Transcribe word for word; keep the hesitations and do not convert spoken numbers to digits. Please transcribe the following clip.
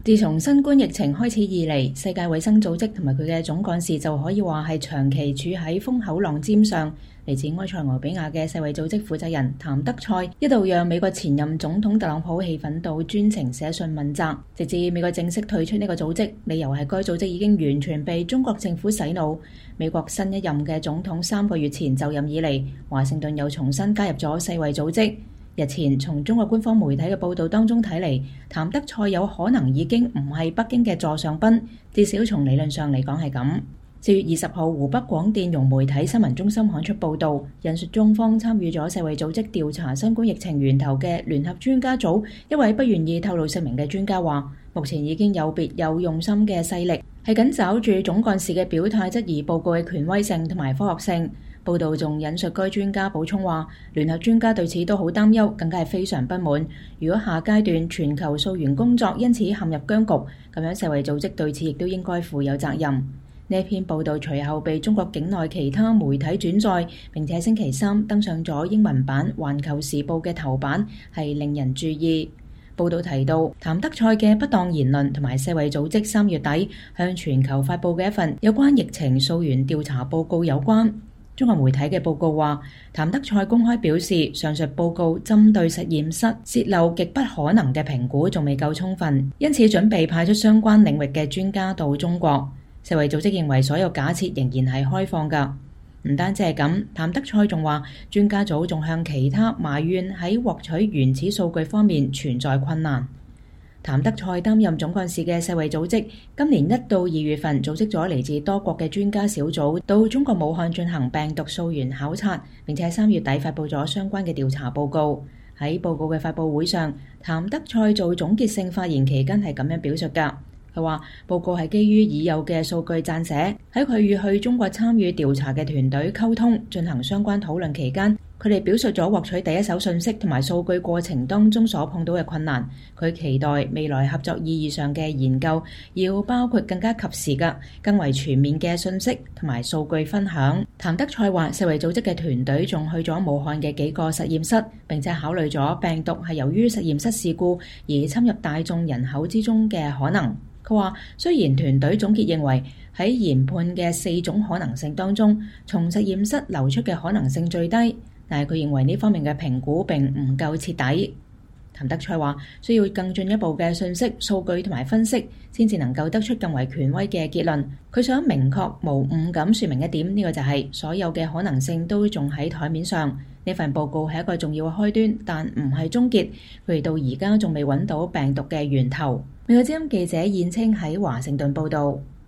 自從新冠疫情開始以嚟，世界衛生組織同埋佢嘅總幹事就可以話係長期處喺風口浪尖上。嚟自埃塞俄比亞嘅世衛組織負責人譚德塞一度讓美國前任總統特朗普氣憤到專程寫信問責，直至美國正式退出呢個組織，理由係該組織已經完全被中國政府洗腦。美國新一任嘅總統三個月前就任以嚟，華盛頓又重新加入咗世衛組織。日前從中國官方媒體嘅報道當中睇嚟，譚德塞有可能已經唔係北京嘅座上賓，至少從理論上嚟講係咁。四月二十號，湖北廣電融媒體新聞中心刊出報道，引述中方參與咗世衛組織調查新冠疫情源頭嘅聯合專家組一位不願意透露姓名嘅專家話，目前已經有別有用心嘅勢力係緊抓住總幹事嘅表態，質疑報告嘅權威性同埋科學性。報道仲引述該專家補充話，聯合專家對此都好擔憂，更加係非常不滿。如果下階段全球溯源工作因此陷入僵局，咁樣世衛組織對此亦都應該負有責任。呢一篇報道隨後被中國境內其他媒體轉載，並且星期三登上咗英文版《環球時報》嘅頭版，係令人注意。報道提到，譚德塞嘅不當言論同埋世衛組織三月底向全球發佈嘅一份有關疫情溯源調查報告有關。中國媒體嘅報告話，譚德塞公開表示，上述報告針對實驗室洩漏極不可能嘅評估仲未夠充分，因此準備派出相關領域嘅專家到中國。世衛組織認為所有假設仍然係開放㗎。唔單止係咁，譚德塞仲話，專家組仲向其他埋怨喺獲取原始數據方面存在困難。譚德塞擔任總幹事嘅世衛組織，今年一到二月份組織咗嚟自多國嘅專家小組到中國武漢進行病毒溯源考察，並且喺三月底發佈咗相關嘅調查報告。喺報告嘅發佈會上，譚德塞做總結性發言期間係咁樣表述㗎。佢話報告係基於已有嘅數據撰寫，喺佢與去中國參與調查嘅團隊溝通進行相關討論期間，佢哋表述咗獲取第一手信息同埋數據過程當中所碰到嘅困難。佢期待未來合作意義上嘅研究要包括更加及時嘅、更為全面嘅信息同埋數據分享。譚德塞話，世衛組織嘅團隊仲去咗武漢嘅幾個實驗室，並且考慮咗病毒係由於實驗室事故而侵入大眾人口之中嘅可能。佢話，雖然團隊總結認為喺研判嘅四種可能性當中，從實驗室流出嘅可能性最低，但係佢認為呢方面嘅評估並唔夠徹底。譚德塞話，需要更進一步嘅信息、數據同埋分析，先至能夠得出更為權威嘅結論。佢想明確無誤咁說明一點，呢、這個就係所有嘅可能性都仲喺台面上。呢份報告係一個重要嘅開端，但唔係終結。佢哋到而家仲未揾到病毒嘅源頭。美國之音記者燕青喺華盛頓報道。